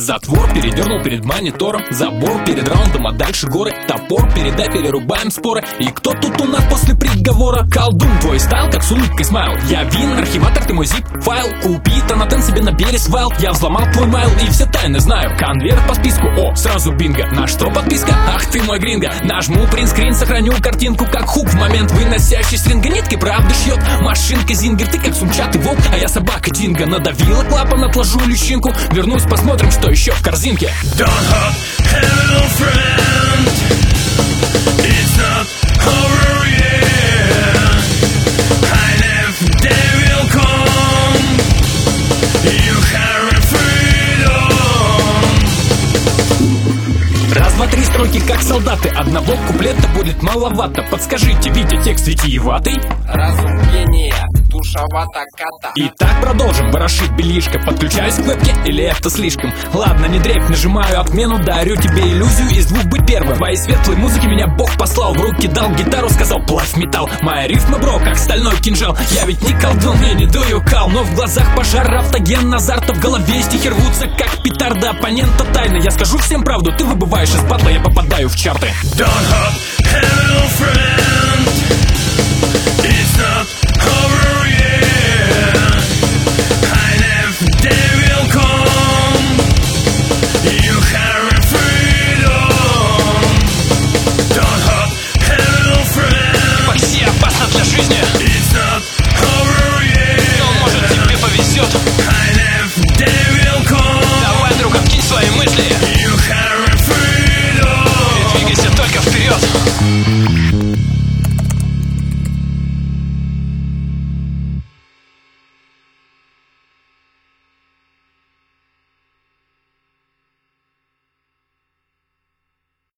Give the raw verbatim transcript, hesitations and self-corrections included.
Затвор передернул перед монитором, забор перед раундом, а дальше горы. Топор, передай, перерубаем споры. И кто тут у нас после приговора? Колдун, твой стайл, как с улыбкой смайл. Я вин, архиватор, ты мой zip-файл. Купи тонатен себе на пересвал. Я взломал твой майл и все тайны знаю. Конверт по списку, о, сразу бинго. На что подписка? Ах ты мой гринго. Нажму принтскрин, сохраню картинку, как хук в момент выносящий стринга. Нитки правда шьет машинка Зингер. Ты как сумчатый волк, а я собака Динго. Надавила клапан, отложу личинку. Вернусь, посмотрим, что еще в корзинке. Don't hop, hello friend. It's not over yet. I left, they will come. You have freedom. Раз, два, три строки, как солдаты. Одного куплета будет маловато. Подскажите, Витя, текст витиеватый? Разум гения, душевата кота. Итак, продолжим ворошить белишко. Подключаюсь к вебке, или это слишком? Ладно, не дрейф, нажимаю отмену. Дарю тебе иллюзию из двух быть первым. В твоей светлой музыке меня Бог послал. В руки дал гитару, сказал плавь металл. Моя рифма, бро, как стальной кинжал. Я ведь не колдун, я не дую кал. Но в глазах пожар, автоген, азарта. В голове стихи рвутся, как петарда. Оппонента тайна, я скажу всем правду. Ты выбываешь из батла, я попадаю в чарты. Don't hop, hello friend.